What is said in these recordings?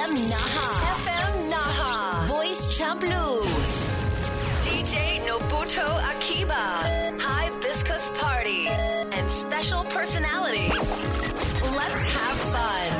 FM Naha Voice Champloo DJ Nobuto Akiba Hibiscus Party and special personality. Let's have fun.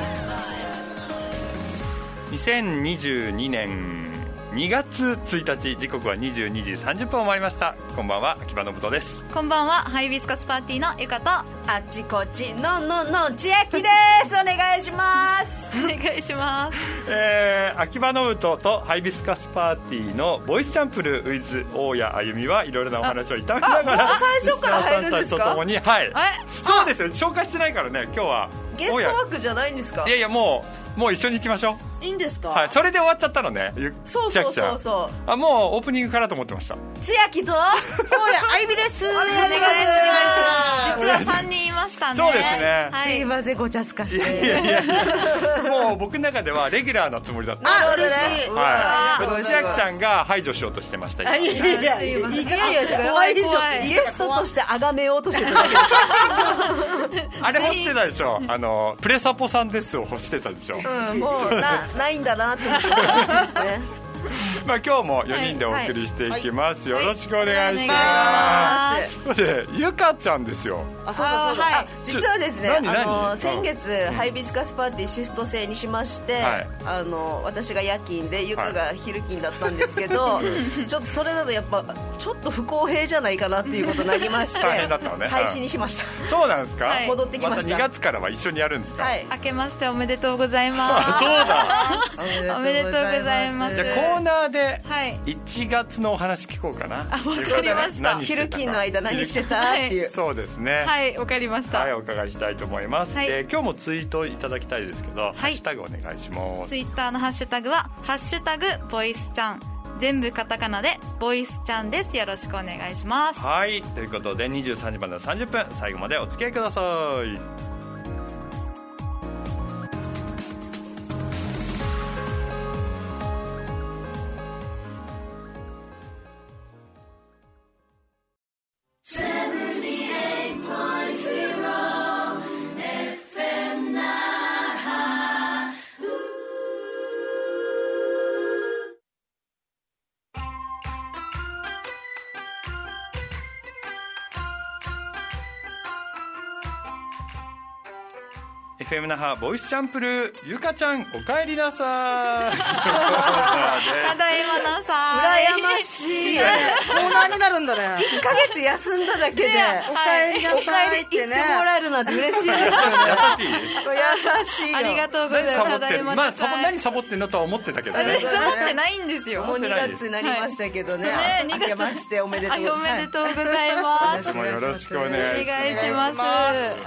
2022年2月1日、時刻は22時30分を回りました。こんばんは、秋葉信人です。 こんばんは、ハイビスカスパーティーのゆかと、 あっちこっちの千秋ですお願いしますお願いします。 秋葉信人とハイビスカスパーティーのボイスチャンプル with 大谷あゆみはいろいろなお話をいただきながら、 最初から入るんですか？ とともに、はい、そうですよ、紹介してないからね、今日はゲスト枠じゃないんですか？ いやいや、もう一緒に行きましょう。 いいんですか？ はい、それで終わっちゃったのね。 そうもうオープニングからと思ってました。 千秋と大谷あゆみですお願いします。 実は3人いましたね。 そうですね、 はい、 すいません、ごちゃつかせて。 いやもう僕の中ではレギュラーのつもりだった。 あ、嬉しい。 はい、千秋ちゃんが排除しようとしてました。 いや違う、 怖いゲストとして崇めようとしてただけです。 あれ欲してたでしょ、プレサポさんですを欲してたでしょ。 もうないんだなって思ってほしいですね。 まあ今日も4人でお送りしていきます、よろしくお願いしまます。で、ゆかちゃんですよ。 そうだ、実はですね、 何先月、ハイビスカスパーティーシフト制にしまして、私が夜勤でゆかが昼勤だったんですけど、ちょっとそれだとやっぱちょっと不公平じゃないかなっていうことになりまして大変だったのね。 廃止にしました。 そうなんですか？ 戻ってきました。 また2月からは一緒にやるんですか？ はい、 明けましておめでとうございます。 そうだおめでとうございます。 じゃあコーナーではい 1月のお話聞こうかな。 わかりました。 昼勤の間何してたっていう。 そうですね、 はい、わかりました。 はい、お伺いしたいと思います、 はい、 今日もツイートいただきたいですけど、ハッシュタグお願いします。 ツイッターのハッシュタグはハッシュタグボイスちゃん、全部カタカナでボイスちゃんです。よろしくお願いします。 はい、ということで23時までの30分、最後までお付き合いください。FM 那覇ボイスチャンプル、ゆかちゃんお帰りなさい。 ただいまなさ羨ましい。コーナーになるんだね。1ヶ月休んだだけでお帰りなさいってね、言ってもらえるなんて嬉しいですよね。優しいよ。 ありがとうございます。ただいまなさい。 何サボってんのとは思ってたけどね。 サボってないんですよ。 もう2月になりましたけどね。明けましておめでとう。 おめでとうございます。 よろしくお願いします。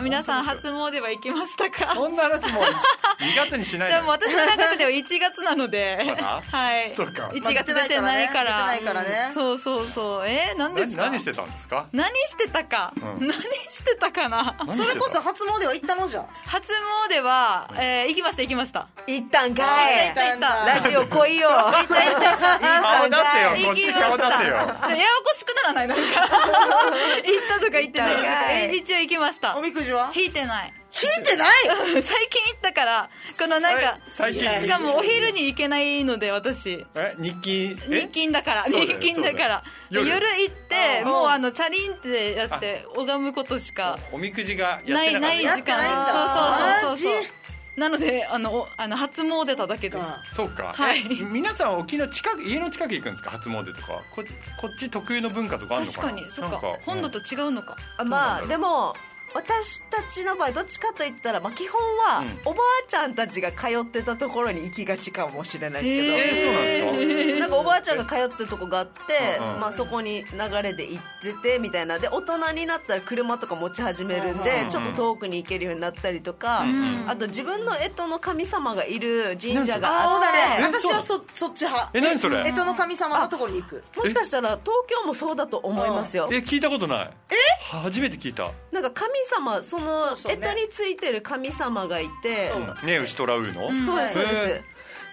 皆さん初詣は行きましたか？ そんな話も2月にしないの。 でも私の中では1月なので、はい。 そうか。 1月出てないから。 出てないからね。 そう。何ですか？ 何してたんですか？ 何してたか。何してたかな。 それこそ初詣は行ったのじゃ。 初詣は行きました。 行ったんかい。 行った。 ラジオ来いよ。 顔出せよ。こっち顔出せよ。 ややこしくならないなんか。行ったとか行ってない。一応行きました。 おみくじは？ 引いてない。 引いてない？ 最近行ったからこのなんか最近しかもお昼に行けないので私日勤だから夜行ってもうチャリンってやって拝むことしかおみくじがやってなかった。 ない時間。そうなので初詣ただけです。 そうか。 はい。 皆さん家の近く行くんですか？初詣とかこっち特有の文化とかあるのかな？ 確かにそっか。本土と違うのか。 まあでも私たちの場合どっちかといったら、基本はおばあちゃんたちが通ってたところに行きがちかもしれないですけど、 そうなんですか？ なんかおばあちゃんが通ってるとこがあって、そこに流れで行っててみたいなで、大人になったら車とか持ち始めるんで、ちょっと遠くに行けるようになったりとか、あと自分の干支の神様がいる神社があって、 私はそっち派。 何それ？ 干支の神様のところに行く。 もしかしたら東京もそうだと思いますよ。 聞いたことない。初めて聞いた。 なんか神様、その干支についてる神様がいて、 ね、牛とらうの？ そうです。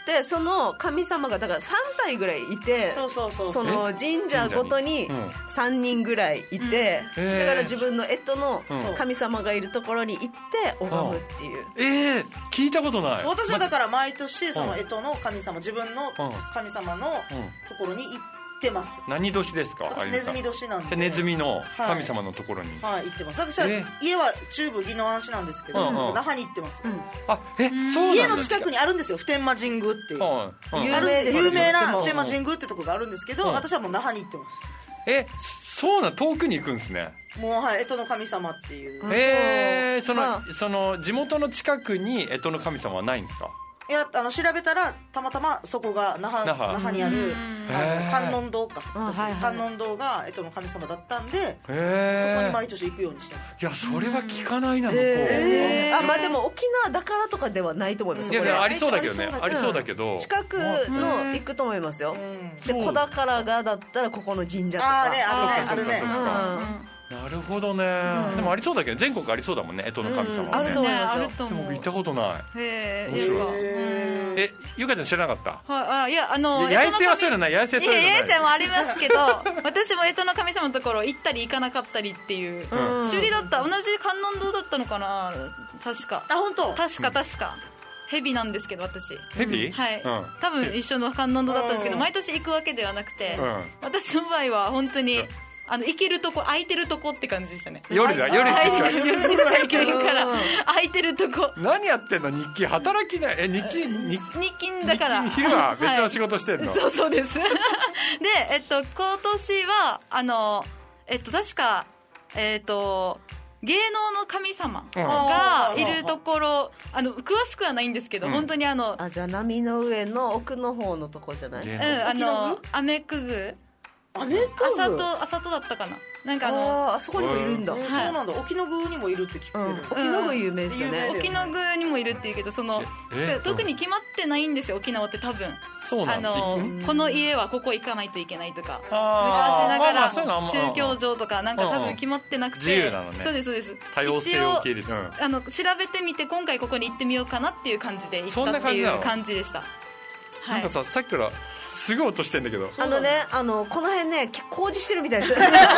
ってその神様がだから3体ぐらいいて、 そうその神社ごとに3人ぐらいいて、だから自分の干支の神様がいるところに行って拝むっていう。 聞いたことない。 私はだから毎年その干支の神様、自分の神様のところに行ってます。 何年ですか？ 私ネズミ年なんで。 ネズミの神様のところに、 はい、行ってます。私は家は中部宜野湾市なんですけど、那覇に行ってます。 そうなんだ。 家の近くにあるんですよ、普天間神宮っていう有名な普天間神宮ってとこがあるんですけど、私はもう那覇に行ってます。 そうな、遠くに行くんですね。 もう干支の神様っていう。 その地元の近くに干支の神様はないんですか？ いや、調べたらたまたまそこが那覇にある観音堂か、観音堂が干支の神様だったんで、そこに毎年行くようにしてます。 いや、それは聞かないな、向こう。 まあでも沖縄だからとかではないと思います。 いや、ありそうだけどね、ありそうだけど近くの行くと思いますよ。で、子宝がだったらここの神社とか。 あるね。 なるほどね。でもありそうだけど、全国ありそうだもんね、干支の神様はね。 あると思いますよ。 でも僕行ったことない。 へえ、ゆかちゃん知らなかった？ いや、 八重瀬はそういうのない。八重瀬そういうのない。 八重瀬もありますけど、私も干支の神様のところ行ったり行かなかったりっていう、首里だった、同じ観音堂だったのかな、確か。 本当？ 確か。蛇なんですけど、私。 蛇？ はい。多分一緒の観音堂だったんですけど、毎年行くわけではなくて、私の場合は本当に行けるとこ、空いてるとこって感じでしたね。 夜にしか行けんから空いてるとこ。 何やってんの？日勤働きない。日勤だから昼は別の仕事してんの？ そうです。で、今年は確か芸能の神様がいるところ、詳しくはないんですけど、本当にじゃあ波の上の奥の方のとこじゃない？ アメクグ、 アメクグ、 朝とだったかな、なんかあそこにもいるんだ。 そうなんだ。沖永にもいるって聞くけど、 沖永有名ですよね。 沖永にもいるっていうけど、特に決まってないんですよ、沖縄って多分。 そうなんだ。 この家はここ行かないといけないとか、昔ながら宗教上とかなんか多分決まってなくて、 自由なのね。 そうです多様性を受け入れて、 調べてみて今回ここに行ってみようかなっていう感じで行ったっていう感じでした。 なんかさっきからすごい音してんだけど、 この辺ね工事してるみたいです。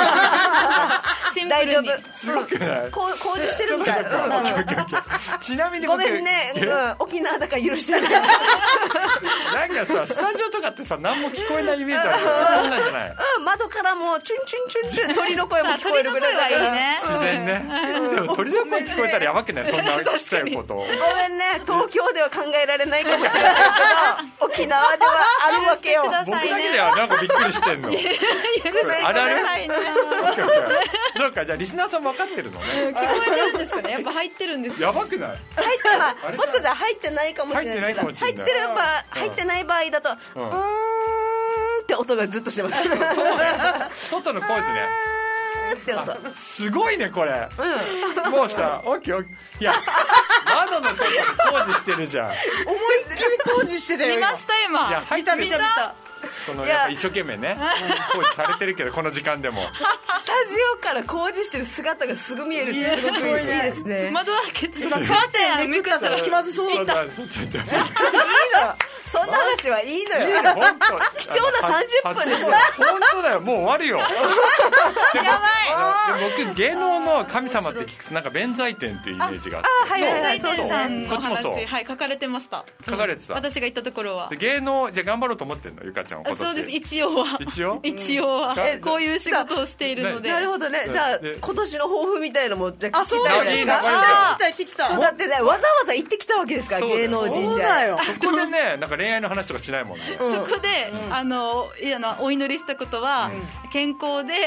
大丈夫、 すごくない工事してるみたい。 ちなみにごめんね、沖縄だから許してる。 なんかさ、スタジオとかってさ、何も聞こえないイメージある。そんなんじゃない？ 窓からもチュンチュンチュンって鳥の声も聞こえるぐらいだから。 自然ね。でも鳥の声聞こえたらやばくない？そんなちっちゃいこと。ごめんね、東京では考えられないかもしれないけど、沖縄ではあるわけよ。 僕だけではなんかびっくりしてんの。あるある？そうか、じゃあリスナーさんも分かってるのね。 聞こえてるんですかね。やっぱ入ってるんですよ。 やばくない？ もしかしたら入ってないかもしれないけど、入ってない場合だとって音がずっとしてます。 外の工事ね。 って音。 すごいねこれ。もうさ、オッケー。いや、窓の外で工事してるじゃん。思いっきり工事してたよ。 見ました今。 いや、 見た。 やっぱ一生懸命ね工事されてるけど、この時間でもスタジオから工事してる姿がすぐ見えるってすごくいいですね。 窓開けてカーテンめくったら気まずそうだった。いいの、 そんな話はいいのよ。貴重な30分ですよ。 本当だよ、もう終わるよ。やばい。僕芸能の神様って聞くとなんか弁財天っていうイメージがあって、 弁財天さんの話、 はい、 書かれてました。 書かれてた。 私が行ったところは芸能じゃ頑張ろうと思ってんの、ゆかちゃんは今年。 そうです、一応はこういう仕事をしているので。 なるほどね。じゃあ今年の抱負みたいなのもじゃあ聞きたいですか？ 聞きたい。 だってね、わざわざ行ってきたわけですから芸能神社。 そこでね、なんか恋愛の話とかしないもんね。 そこでお祈りしたことは健康で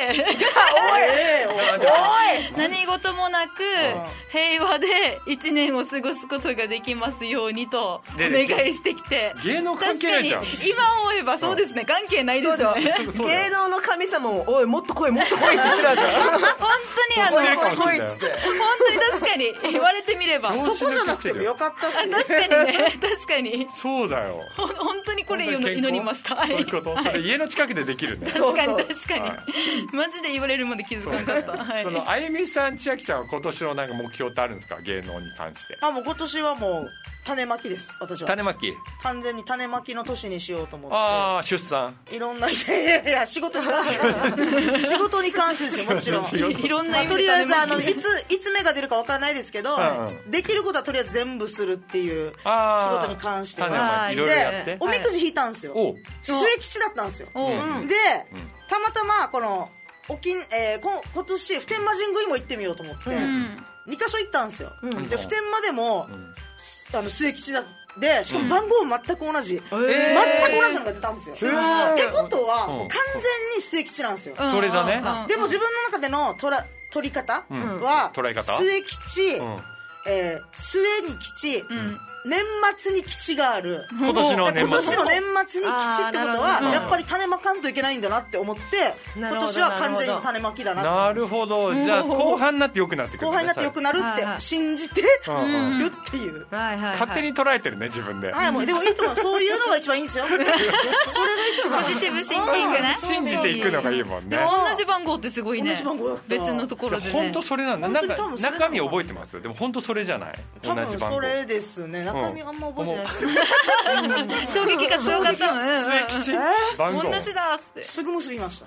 何事もなく平和で1年を過ごすことができますようにとお願いしてきて。 芸能関係ないじゃん。 今思えばそうですね、関係ないですね。 芸能の神様もおいもっと来いもっと来いって言ってるわけ。 本当に本当に確かに言われてみればそこじゃなくてもよかったし。 確かにね、確かにそうだよ。 本当にこれ祈りました。 そういうこと、それ家の近くでできるね。 確かにマジで言われるまで気づかなかった。 そのあゆみさん、千秋ちゃんは今年のなんか目標ってあるんですか、芸能に関して。 もう今年はもう種まきです。私は種まき、 完全に種まきの年にしようと思って。 ああ、出産、 いろんな、いや仕事に関して仕事に関してですよ、もちろん。 いろんな意味でとりあえずいつ芽が出るかわからないですけど、できることはとりあえず全部するっていう仕事に関しては。 いろいろやって、 おみくじ引いたんですよ。末吉だったんですよ。で、たまたまこの今年普天間神宮にも行ってみようと思って2カ所行ったんですよ。で普天間でも末吉だで、しかも番号も全く同じ、全く同じのが出たんですよ。ってことはもう完全に末吉なんですよ。 それだね。 でも自分の中での取り方は末吉、末に吉、年末に吉がある。 今年の年末に吉ってことはやっぱり種まかんといけないんだなって思って、今年は完全に種まきだなって。 なるほど。じゃあ後半になって良くなってくる、 後半になって良くなるって信じてるっていう、 勝手に捉えてるね、自分で。 もうでもいいと思う。そういうのが一番いいんですよ。それが一番ポジティブシンキングね。 信じていくのがいいもんね。 でも同じ番号ってすごいね。 同じ番号だった。 別のところでね。 本当それなんだ。なんか中身覚えてます。でも本当それじゃない。 多分それですね。中身あんま覚えてない。 衝撃が強かったの。 末吉番号同じだっつってすぐ結びました。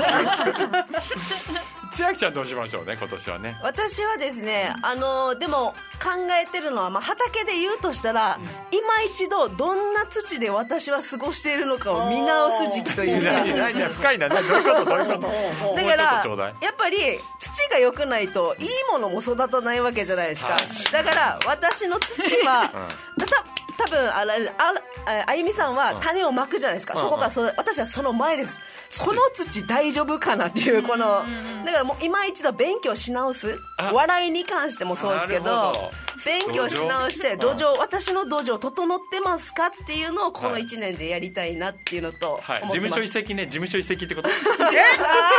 千秋ちゃんどうしましょうね、今年はね。 私はですね、でも考えてるのは、畑で言うとしたら、今一度どんな土で私は過ごしているのかを見直す時期というか。 深いな。どういうことだからやっぱり土が良くないといいものも育たないわけじゃないですか。だから私の土は多分あゆみさんは種をまくじゃないですか。そこから私はその前です。この土大丈夫かなっていう、このだからもう今一度勉強し直す。笑いに関してもそうですけど、勉強し直して私の土壌整ってますかっていうのをこの1年でやりたいなっていうのと思ってます。 事務所移籍ね。事務所移籍ってこと。ダメ。 そういう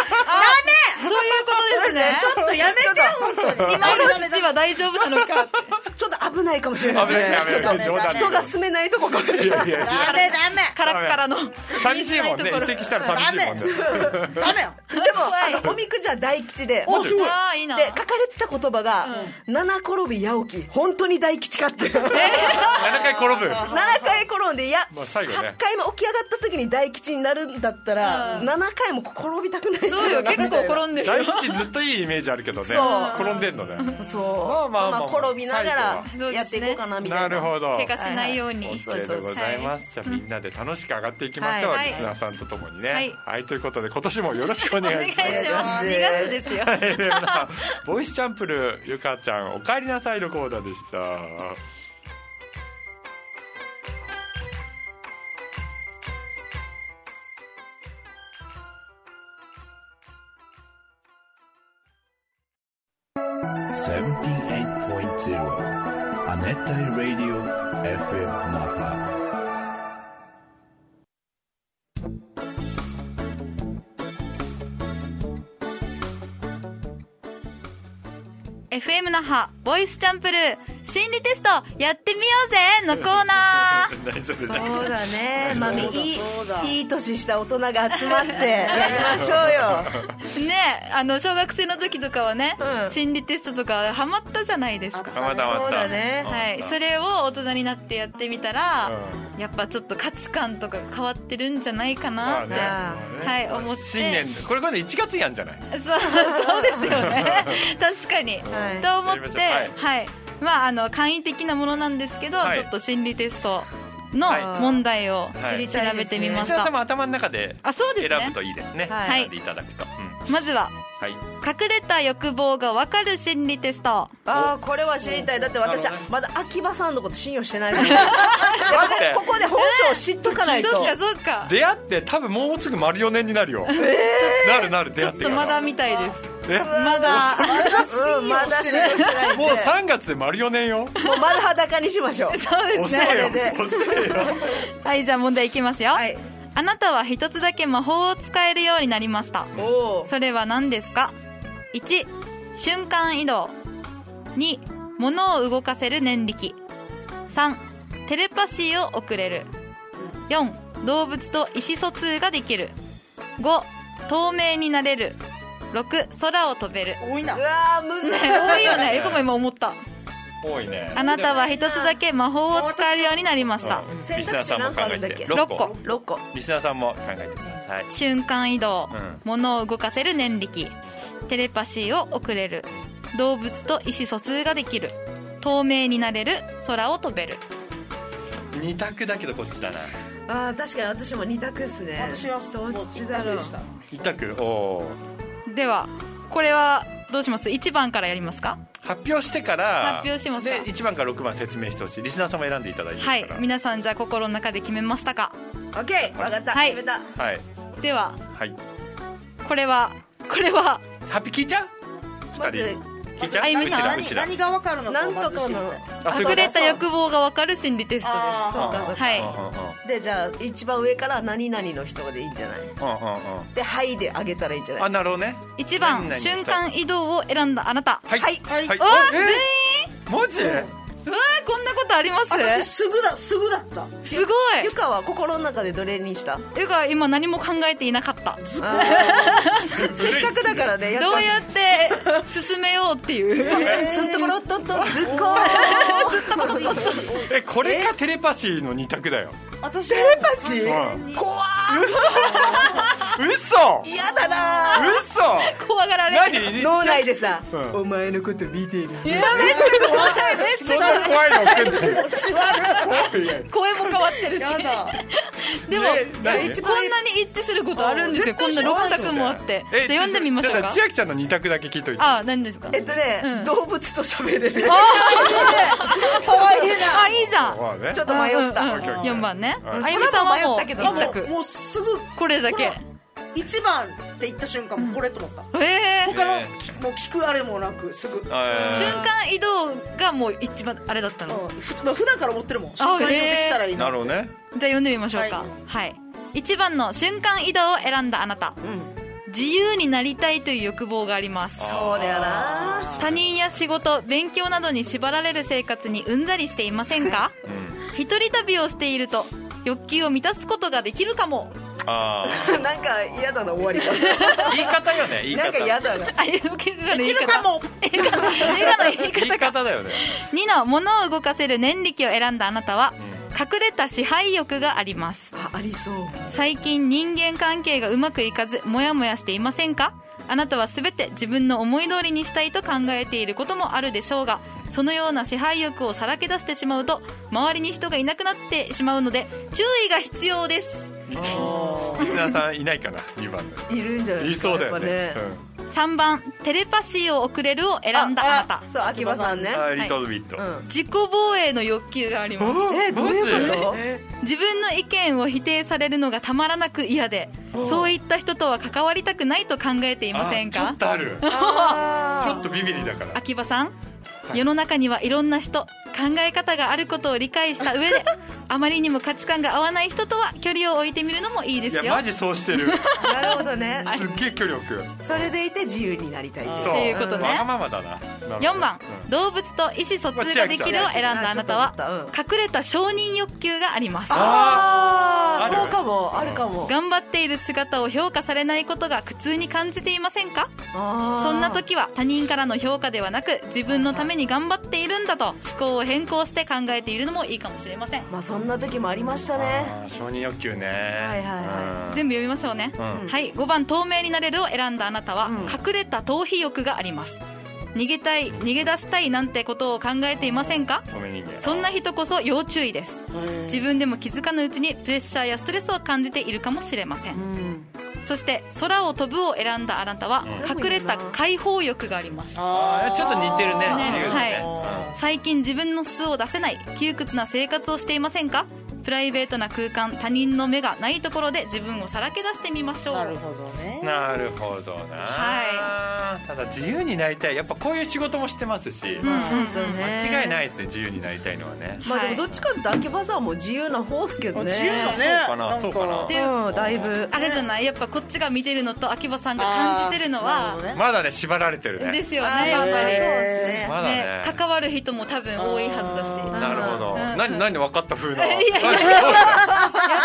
ことですね。 ちょっとやめて本当に。 今の土は大丈夫なのかって。 ちょっと危ないかもしれないですね。ちょっと人が住めないとこかもしれない。 ダメカラッカラの寂しいもんね。移籍したら寂しいもんね。 ダメよ。 でもおみくじは大吉で、 すごい。 いいな。 で書かれてた言葉が七転び八起き、本当に大吉かって。7 回転ぶ。 7回転んで、8回目起き上がった時に大吉になるんだったら7回も転びたくない。 そうよ、結構転んでるよ。 大吉ずっといいイメージあるけどね。転んでんのね。 そう。転びながらやっていこうかなみたいな。 なるほど。 怪我しないように。 OK でございます。じゃあみんなで楽しく上がっていきましょう。リスナーさんとともにね。はい、ということで今年もよろしくお願いします。 2月ですよ。 ボイスチャンプルゆかちゃんおかえりなさいのコーナーでした。 アネッタイラディオ FM 那覇。 FM 那覇ボイスチャンプルー心理テストやってみようぜのコーナー。 そうだね、いい年した大人が集まってやりましょうよ。 ね、小学生の時とかはね、心理テストとかハマったじゃないですか。 ハマったそうだね。 はい、それを大人になってやってみたら、やっぱちょっと価値観とかが変わってるんじゃないかなって、はい思って。 新年これ1月やんじゃない。 そうですよね。確かに、と思って、はい、簡易的なものなんですけど、ちょっと心理テストの問題を調べてみました。 も頭の中で選ぶといいですね。はい、いただくと。 まずは、隠れた欲望が分かる心理テスト。 これは知りたい。だって私はまだ秋葉さんのこと信用してないですよ。ここで本性を知っとかないと。 そうか。 出会って多分もうすぐ丸4年になるよ。なる出会って。 ちょっとまだみたいです。 まだ信用してない。 もう3月で丸4年よ。 もう丸裸にしましょう。 そうですね。はい、じゃあ問題いきますよ。あなたは一つだけ魔法を使えるようになりました。それは何ですか。1、瞬間移動。2、物を動かせる念力。3、テレパシーを送れる。 4動物と意思疎通ができる、5透明になれる、6空を飛べる。 多いな。 うわーむずい。 多いよね。よくも今思った。 多いね。 あなたは一つだけ魔法を使えるようになりました。 選択肢何個あるんだっけ。 6個。 6個。 リスナーさんも考えてください。 瞬間移動、 うん物を動かせる念力、テレパシーを送れる、動物と意思疎通ができる、透明になれる、空を飛べる。 2択だけどこっちだな。 あー確かに私も2択っすね。 私はどっちだろう。 でした。 2択。おー、 ではこれはどうします？ 1 番からやりますか？ 発表してから発表しますか？ で1番から6番説明してほしい。リスナーさんも選んでいただいてるかはら。 い、皆さんじゃあ心の中で決めましたか？ オッケー分かった、 はい決めた。 はいでははい。 これはハッピー聞いちゃう？ まず 2人聞いちゃう？ あゆみさんうちら何が分かるのかをなんまず知りとかのたい。 あそういうこと隠れた欲望が分かる心理テストです。 あーそうかそうか、 はい、 うんうんうんでじゃあ一番上から何々の人でいいんじゃない。 うんうんうん。 ではいであげたらいいんじゃない。 あ、なるほどね。 1番何々 瞬間移動を選んだあなた。 はいはいはい。 はいうわ全員マジ？ うわーこんなことあります？ 私すぐだった。 すごゆい。 かは心の中でどれにした。 ゆか今何も考えていなかった。 せっかくだからね。 どうやって進めようっていう。 すっところっとっとずっここれかテレパシーの2択だよ。 私テレパシうー怖嘘嫌だな嘘怖がられる。 何？ 脳内でさ、 うんお前のこと見てる。 いやめっちゃ怖い。めっちそんゃな怖いの送ってる。 声も変わってるし。 やだ。 でも、 何こんなに一致することあるんですよ。こんな6択もあって。じゃあ読んでみましょうか。 ちょっと千秋ちゃんの2択だけ聞いといて。 あ、何ですか？うん動物と喋れる。 かわいいな。あ、いいじゃん。 まあねちょっと迷った。 4番ね。 うんあゆみさんはもう迷ったけど 1択。 もうすぐこれだけ。 1番って言った瞬間もうこれと思った。 他のもう聞くあれもなくすぐ。 瞬間移動がもう一番あれだったの。 普段から思ってるもん。瞬間移動できたらいいな。 なるほどね。 じゃあ読んでみましょうか。はい。1番の瞬間移動を選んだあなた。自由になりたいという欲望があります。 そうだよな。 他人や仕事、勉強などに縛られる生活にうんざりしていませんか？一人旅をしていると欲求を満たすことができるかも。 あなんか嫌だな終わりが。 言い方よね、言い方。 なんか嫌だな。 あ、欲求ができるかも。 映画の言い言い方か。 方だよね。 2の物を動かせる念力を選んだあなたは、隠れた支配欲があります。 ありそう。 最近人間関係がうまくいかずモヤモヤしていませんか？あなたは全て自分の思い通りにしたいと考えていることもあるでしょうが、そのような支配欲をさらけ出してしまうと周りに人がいなくなってしまうので注意が必要です。 リスナーさんいないかな、2番の。 いるんじゃないいですか。 そうだよね。 やっぱ 3番テレパシーを送れるを選んだあなた。 そう、秋葉さんね。 リトルビット。 自己防衛の欲求があります。 どういうこと？ 自分の意見を否定されるのがたまらなく嫌で、そういった人とは関わりたくないと考えていませんちょかっ？とある。ちょっとビビリだから。 秋葉さん、世の中にはいろんな人、考え方があることを理解した上であまりにも価値観が合わない人とは距離を置いてみるのもいいですよ。 いやマジそうしてる。 なるほどね。 すっげえ距離置く。 それでいて自由になりたいってそうっていうことねわがままだな。 4番、動物と意思疎通ができるを選んだあなたはまあちょっと思った隠れた承認欲求があります。 あるそうかも、あるかも。 頑張っている姿を評価されないことが苦痛に感じていませんか？ そそんな時は他人からの評価ではなく自分のために頑張っているんだと思考を変更して考えているのもいいかもしれません。 まあそんな時もありましたね。 承認欲求ね。 はいはいは全部読みましょうね、 うんはい。5番透明になれるを選んだあなたは、隠れた逃避欲があります。逃げたい、逃げ出したいなんてことを考えていませんか？ 透明人間。 そんな人こそ要注意です。自分でも気づかぬうちにプレッシャーやストレスを感じているかもしれません、そして空を飛ぶを選んだあなたは、隠れた解放欲があります。 ちょっと似てるね。 ね自由だねはい、最近自分の素を出せない窮屈な生活をしていませんか？プライベートな空間、他人の目がないところで自分をさらけ出してみましょう。 なるほどね。 なるほどな。 はただ自由になりたい。やっぱこういう仕事もしてますし、 そうですよね。 間違いないですね。自由になりたいのはね。 まあでもどっちかっていうと秋葉さんも自由な方っすけどね。 自由だね。 そうかなそうかなでだいぶ。 あれじゃない、やっぱこっちが見てるのと秋葉さんが感じてるのは、 まだね縛られてるね。 ですよね、やっぱり。 そうですね。 まだね。 関わる人も多分多いはずだし。 なるほど。何分かった風な。 いやいや何やっぱ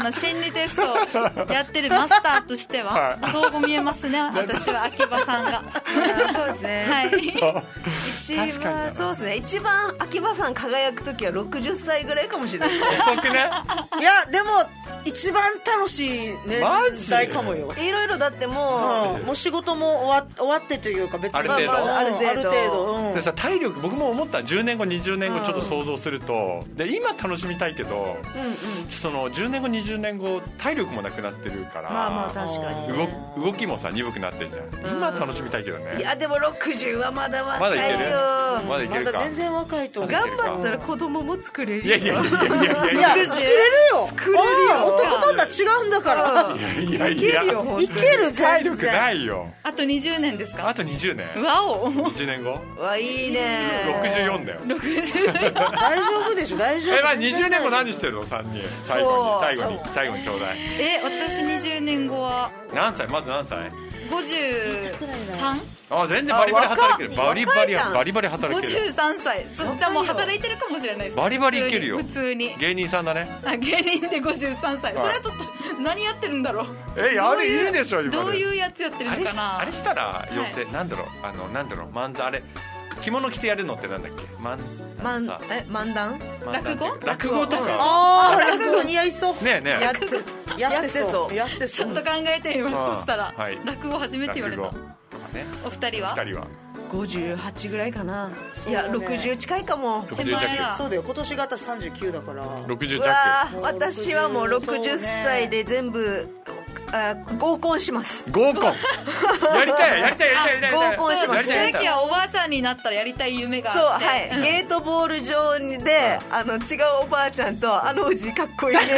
心理テストやってるマスターとしては、そう見えますね、私は秋葉さんが。 そうですね。 はい。 そうですね。一番秋葉さん輝くときは60歳ぐらいかもしれない。 遅くね。 いやでも一番楽しい年代かもよ。 いろいろだってもう仕事も終わってというか別にある程度でさ、体力僕も思った10年後20年後ちょっと想像すると、で今楽しみたいけど、その10年後20年後体力もなくなってるから、 まあ確かに動きもさ鈍くなってるじゃん。今楽しみたいけどね。 いやでも60はまだ若いよ。 まだいける。まだいけるか。 まだ全然若いと思う。 頑張ったら子供も作れるよ。 いや作れるよ。男とは違うんだから。 いやいける。 体力ないよ。 あと20年ですか？ あと20年。 わお。 20年後。 わいいね。 64だよ。 大丈夫でしょ、大丈夫。 20年後何してるの3人。最後にちょうだい。 私20年後は何歳？まず何歳 ？53？ 全然バリバリ働ける。バリバリ働ける。 53歳。じゃあもう働いてるかもしれないです。 バリバリいけるよ。 普通に。 芸人さんだね。 芸人で53歳。それはちょっと何やってるんだろう。 いるでしょ今。 どういうやつやってるのかな。 あれしたら妖精なんだろう漫才あれ着物着てやるのってなんだっけ？ 漫談？ 落語とか。 落語似合いそう。 ねえ。 やってそう。 ちょっと考えてみます。そしたら落語初めて言われた。お二人は 58ぐらいかな。いや60近いかも。 そうだよ、今年が私39だから 60弱。 私はもう60歳で全部合コンします。 合コンやりたい合コンします。 正規はおばあちゃんになったらやりたい夢があって、 そう、はい、ゲートボール場で違うおばあちゃんとおじかっこいいね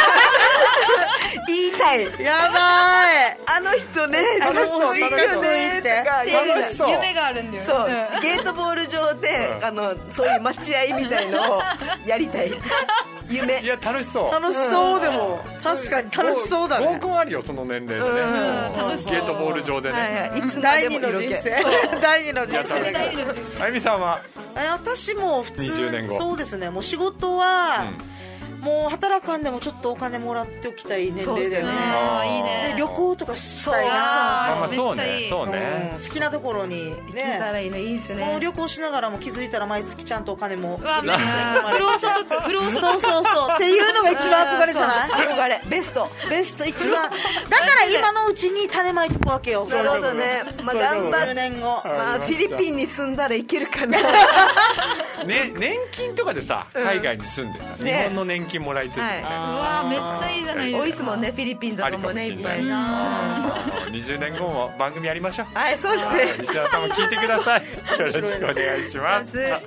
言いたい。 やばい、 あの人ねかっこいいよねとか楽しそう。 夢があるんだよね。 そう、ゲートボール場でそういう待合みたいのをやりたい夢。 いや楽しそう。 楽しそう。でも確かに楽しそうだね。 合コンあるよその年齢でね。ゲートボール場でね。 いつまでも第二の人生。第二の人生。 あゆみさんは？ 私も普通 20年後。 そうですね。もう仕事はもう働かんでもちょっとお金もらっておきたい年齢だよね。 いいね。 旅行とかしたいな。 そうね。 好きなところに行けたらいいね。いいですね。 もう旅行しながらも気づいたら毎月ちゃんとお金も。 不労所得。 そうっていうのが一番憧れじゃない？ 憧れ。ベスト一番。だから今のうちに種まいとくわけよ。 なるほどね。まあ頑張る。 10年後。 まあフィリピンに住んだらいけるかな。 ね、年金とかでさ海外に住んでさ、日本の年金もらいつつみたいな。 うわめっちゃいいじゃないですか。 多いですもんね、フィリピンとかもね、いっぱいな。 20年後も番組やりましょう。 はい、そうですね。 石田さんも聞いてください。よろしくお願いします。はい。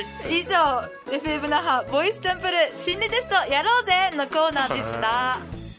以上 FM 那覇ボイスチャンプル心理テストやろうぜのコーナーでした。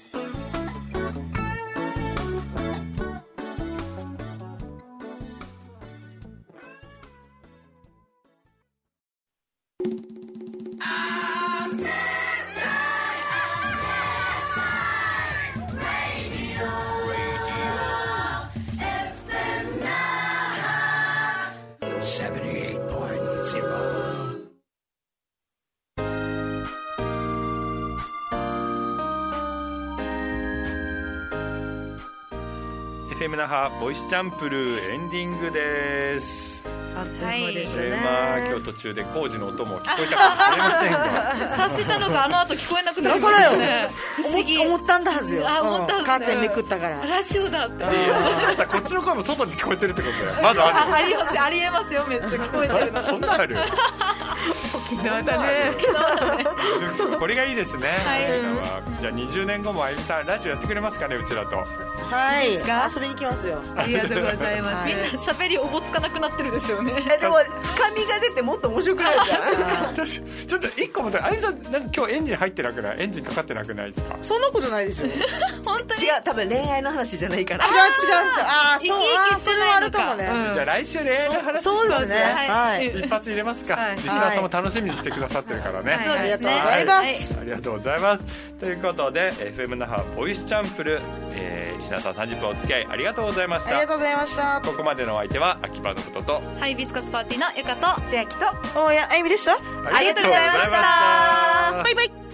FM 那覇ボイスチャンプルエンディングです。 あっという間でしたね。 今日途中で工事の音も聞こえたかもしれませんが察したのがあの後聞こえなくなりだからよ、 不思議。 思ったんだはずよ。 思ったはず。 カーテンめくったからラジオだって。 そしたらさこっちの声も外に聞こえてるってことだよ。まずありえますよ。めっちゃ聞こえてるの。 そんなある。 沖縄だね。 これがいいですね。 はい。 じゃあ20年後もあゆみさんラジオやってくれますかね、うちらと。 はい。それに行きますよ。 ありがとうございます。 みんな喋りおぼつかなくなってるでしょうね。 でも髪が出てもっと面白くないですか？ ちょっと一個もあゆみさんなんか今日エンジン入ってなくない？エンジンかかってなくないですか？ そんなことないですよ。 本当に違う、多分恋愛の話じゃないから。 違う。ああ、そう、それはあるかもね。 じゃあ来週恋愛の話。 そうですね。はい。 一発入れますか。リスナーさんも楽しみにしてくださってるからね。 ありがとうございます。 ありがとうございます。ということで FM 那覇ボイスチャンプル、石田さん30分お付き合いありがとうございました。 ありがとうございました。 ここまでのお相手は秋葉のこととハイビスカスパーティーのゆかと千秋と大谷あゆみでした。 ありがとうございました。 バイバイ。